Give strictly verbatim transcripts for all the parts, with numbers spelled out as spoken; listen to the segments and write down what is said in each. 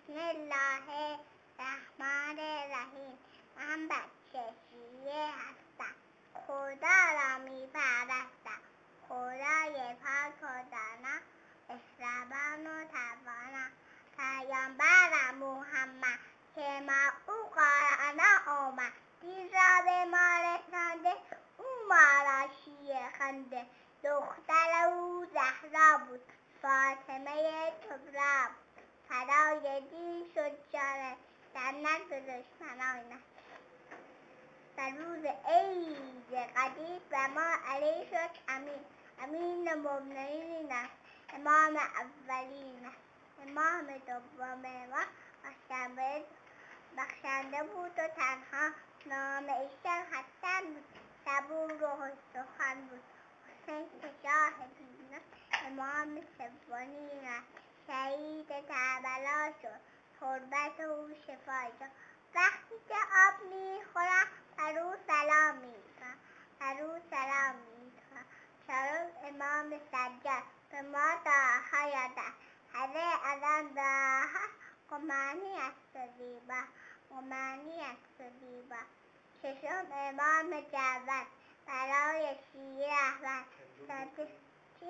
بسم الله الرحمن الرحیم. من بچه شیعه هستم، خدا را میپرستم، خدای پاک و دانا، مهربان و توانا، پیامبرم محمد که ما او قرآن آمد، دین را به ما رسانده، او ما را شیعه خوانده. دختر او زهرا بود، فاطمه کبری بود، فدای دین شد جانش، در نزد دشمنانش. در روز عید قدیر و ما علیه شد امین، امین مؤمنین است، امام اولین است، امام دوم ما بخشنده بخشنده بود و تنها، نام ایشان حسن بود، صبور و سخن بود. حسین که شاه دین است، امام سومین است، شهید کربلا شد، تربت او شفا شد. وقتی که آب میخورم بر او سلام میکنم، بر او سلام میکنم. شرف امام سجاد به ما دعاهای داد، هره از آن دعاها قمانی است و زیبا، قمانی است و زیبا. ششم امام جواد برای شیعه احمد. چی؟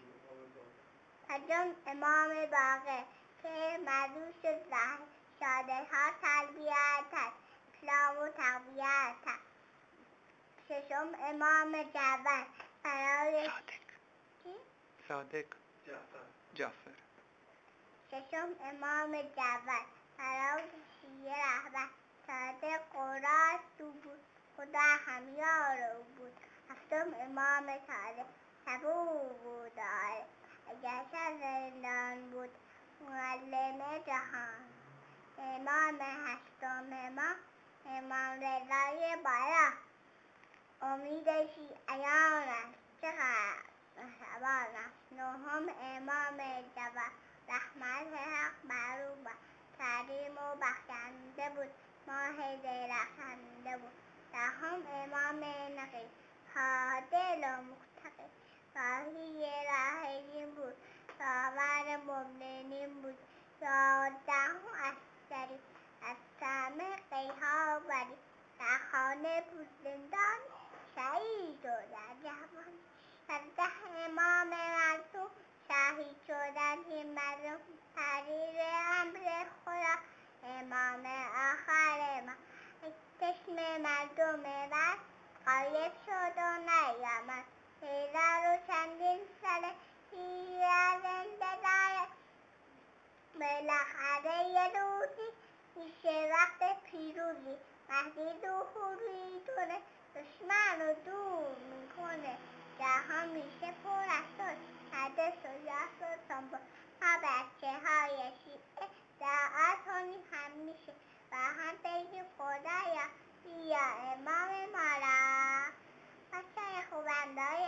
پنجم امام باقر که مدوش زهر شاده ها تربیت است، اسلام و تربیت است. ششم امام جعفر برای چی؟ صادق جعفر. ششم امام جعفر برای شیعه رهبر، صادق و راست او بود، خدا همیار او بود. هفتم امام صادق صبور بود داره، اگر شر زندان بود معلم جهان. امام هشتم ما امام رضای بالا، امید شیعیان است، چقدر مهربان است. نهم امام جواد رحمت حق بر او باد، کریم و بخشنده بود، ماه درخشنده بود. دهم امام نقی عادل و متقی، راهی راه دین بود، داور مؤمنین بود. یازدهم عسکری از سهم قیها بری، در خانه بود زندان، شهید و در جوان. سیزده امام معصوم شهید شدن این مظلوم، تحریر امر خدا امام آخر ما. چشم مردم بد غایب شد و نیامد، هزار و چندین ساله شیعه زنده دارد. بالاخره یه روزی میشه وقت پیروزی، مهدی ظهور میکنه، دشمن رو دور میکنه، جهان میشه پر از صلح، حدث و یأس و سنبول. ما بچه های شیعه دعا کنیم همیشه و هم بگیم خدایا بیا امام ما را. بچه های خوبم داری